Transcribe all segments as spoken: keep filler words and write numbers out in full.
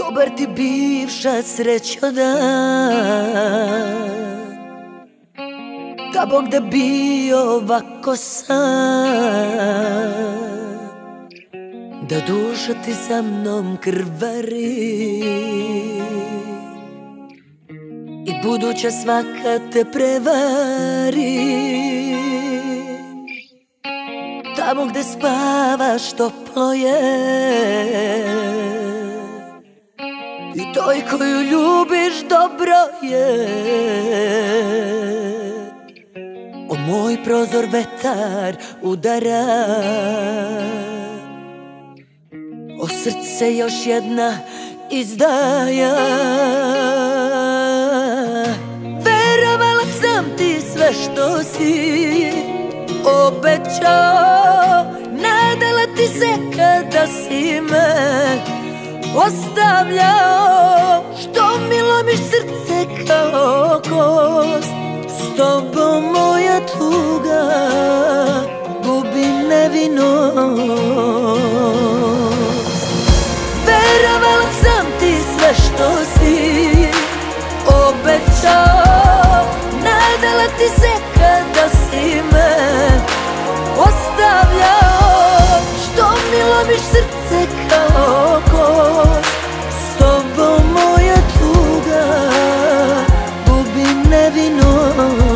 Dobar ti bivša srećo dan, da Bog da bio ovako san, da duša ti za mnom krvari i buduća svaka te prevari. Tamo gde spavaš toplo je i toj koju ljubiš dobro je. O moj prozor vetar udara, o srce još jedna izdaja. Verovala sam ti sve što si obećao, nadala ti se kada si me ostavljao. Što mi lomiš srce kao kost, s tobom moja tuga gubi nevinost. Verovala sam ti sve što si obećao, nadala ti se kada si me ostavljao. Što mi lomiš srce kao kost, s tobom moja tuga gubi nevinost.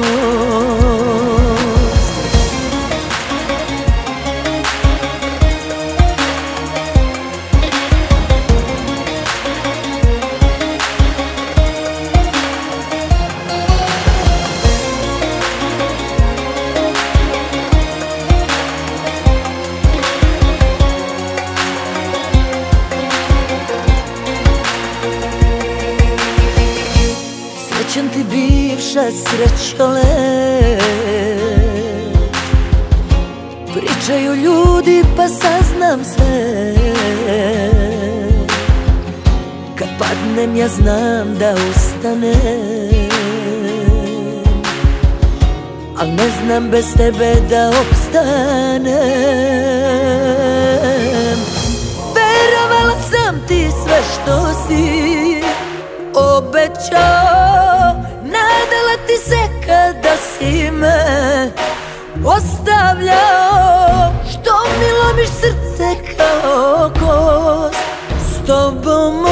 Srećan ti bivša srećo let, pričaju ljudi pa saznam sve. Kad padnem ja znam da ustanem, al ne znam bez tebe da opstanem. Verovala sam ti sve što si obećao, nadala ti se kada si me ostavljao. Što mi lomiš srce kao kost, s tobom